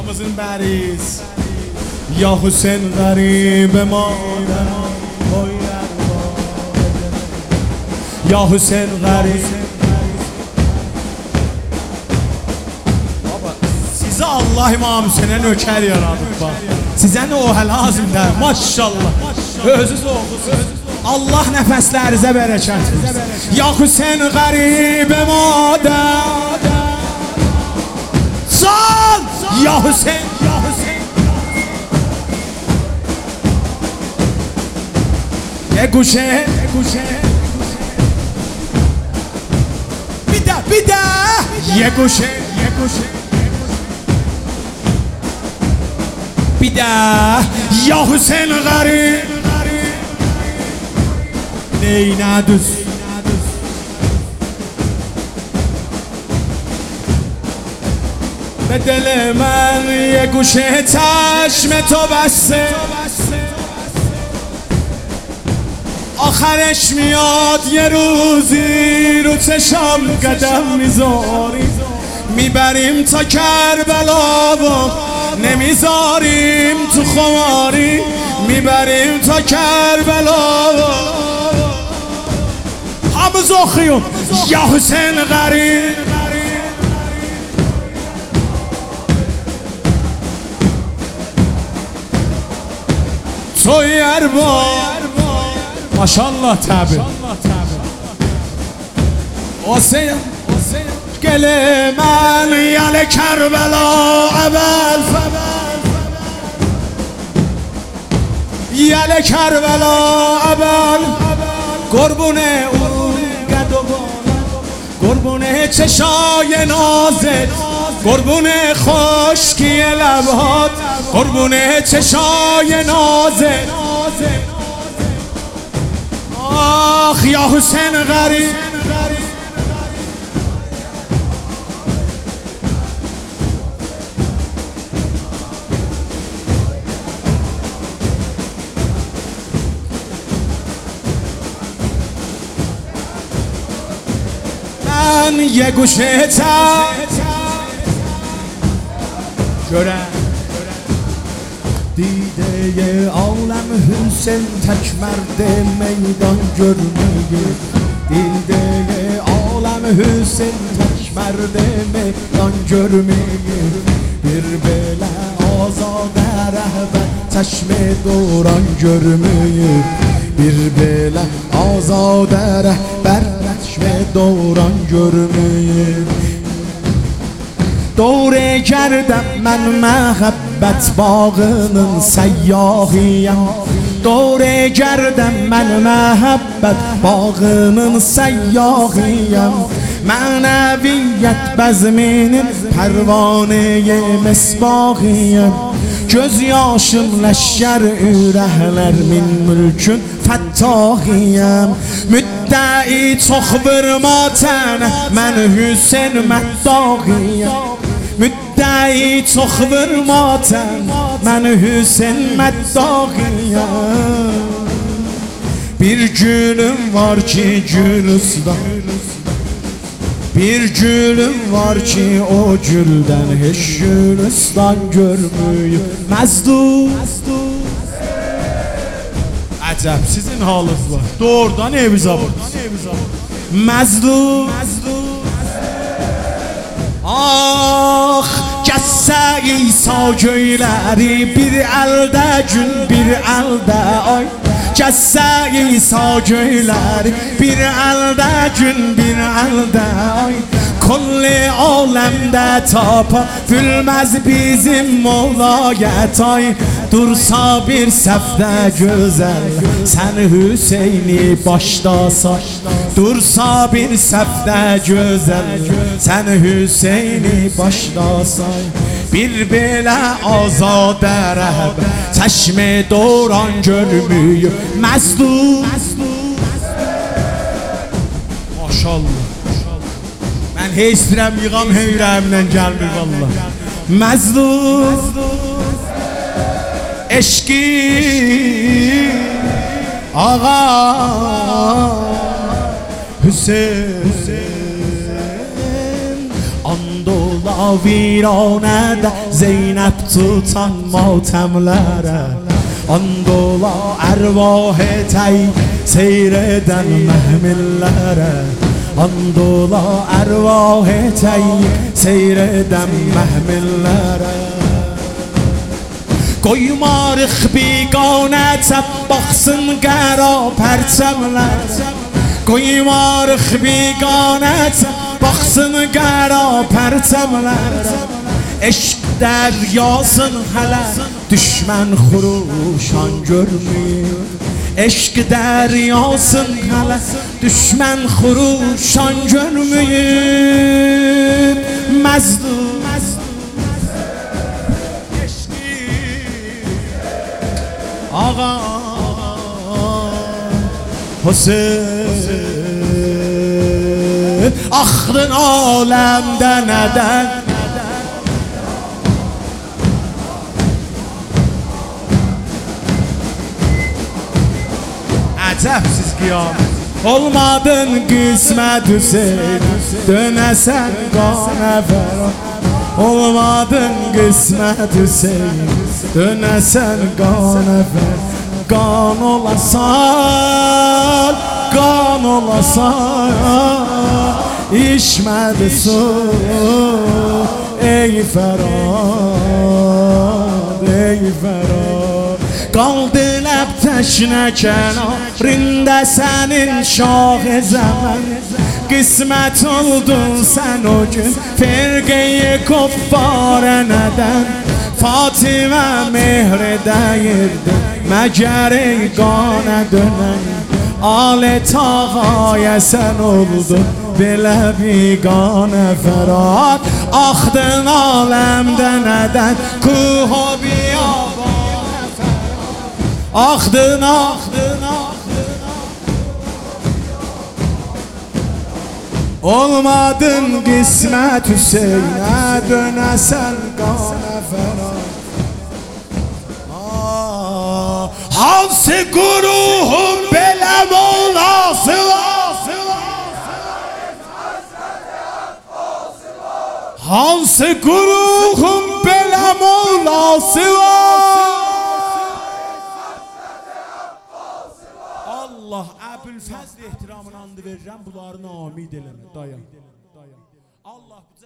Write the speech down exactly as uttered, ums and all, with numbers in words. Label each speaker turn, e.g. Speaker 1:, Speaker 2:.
Speaker 1: Halkımızın bəriz Ya Hüseyin qəribə madəm Ya Hüseyin qəribə Baba sizi Allah İmam Hüseyin'e nökər yaradır bak. Sizə nə o həl lazımdır maşallah. Özünüz oğlusunuz. Allah nəfəslərinizə bərəkət versin. Ya Hüseyin qəribə madəm Sal Ya Hüseyin Ya Hüseyin Ye guşe guşe Bir de bir de Ye guşe ye guşe Bir de Ya Hüseyin qərib Neynə düz به دل من یه گوشه چشم تو بسته آخرش میاد یه روزی رو چشم قدم میذاری میبریم تا کربلا و نمیذاریم تو خماری میبریم تا کربلا و همه زخیون یا حسین قریب توی اربا ماشالله تبه حسین گل من یل کربلا اول یل کربلا اول قربونه اون گدوان قربونه چشای نازت قربونه خشکی لبات قربونه چشای نازت آخ یا حسین قریب من یه گوشه تا جرم دیده عالم حسین تک مرد میدان جرمیه دیده عالم حسین تک مرد میدان جرمیه bir belə azadə rəhbər çeşme doğran görmüyür bir belə azadə rəhbər çeşme doğran görmüyür دوره کردم من محبت باغının سیاحیم دوره کردم من محبت باغının سیاحیم mənəviyyət bəzminin pərvanəyə misbahiyəm göz yaşım ləşkər ürəklər min mülkün fəttahiyəm müddəi çox vurma tənə mən Hüseyin məddahiyəm müddəi çox vurma tənə mən Hüseyin məddahiyəm bir gülüm var ki Gülistan Bir gülüm var ki o gülden hiç Gülistan görmüyor Məzdud Əcəb sizin halınız var Doğrudan evizə burada Məzdud Ah Gəssə İsa göyləri bir əldə gün bir əldə ay Gəssə İsa göyləri bir əldə gün bir əldə ay Kulli aləmdə tapa gülməz bizim molayət ay Dursa bir səfdə gözəl sən Hüseyni başda say Dursa bir səfdə gözəl sən Hüseyni başda say Bir belə azadə rəhbər çeşme doğran görmüyür Məzdud Maşallah Mən heç birəm yığam heyrəmdən gəlmir vallah Məzdud Eşki Ağa Hüseyin And ola viranədə Zeynəb tutan matəmlərə And ola ərvah tək seyr edən məhmillərə And ola ərvah tək seyr edən məhmillərə Qoymarıq biqanətə baxsın qəra pərçəmlərə Qoymarıq biqanətə baxsın qəra pərçəmlərə Eşq dəryasın hələ düşmən xuruşan görmür Eşq dəryasın hələ düşmən xuruşan görmür Məzdum Ağa Hüseyin Axdın aləmdə nədən Əcəbsiz qiyamət Olmadın qismət Hüseyin Dönəsən qanə fərad Olmadın qismət Hüseyin Dönəsən qanə fərad Qan olasan Qan olasan İçmədi su Ey Fərad Ey Fərad Qaldı ləb təşnə kənarında sənin şah-ı zəmən Qismət oldun sən o gün Firqeyi kuffarə nədən Fatimə mehri dəyirdi Məgər ey qanə dönən Alet ağaya sən oldun Belə biqanə fərad Axdın aləmdə nədən Kuh-o biyabanə fərad Axdın, axdın, axdın Olmadın qismət Hüseynə Dönəsən qanə fərad Hansı quruhun belə molası Hansı quruhun belə molası Allah Əbülfəzl ehtiramını andı verirəm Bunların amid eləmə Dayan Allah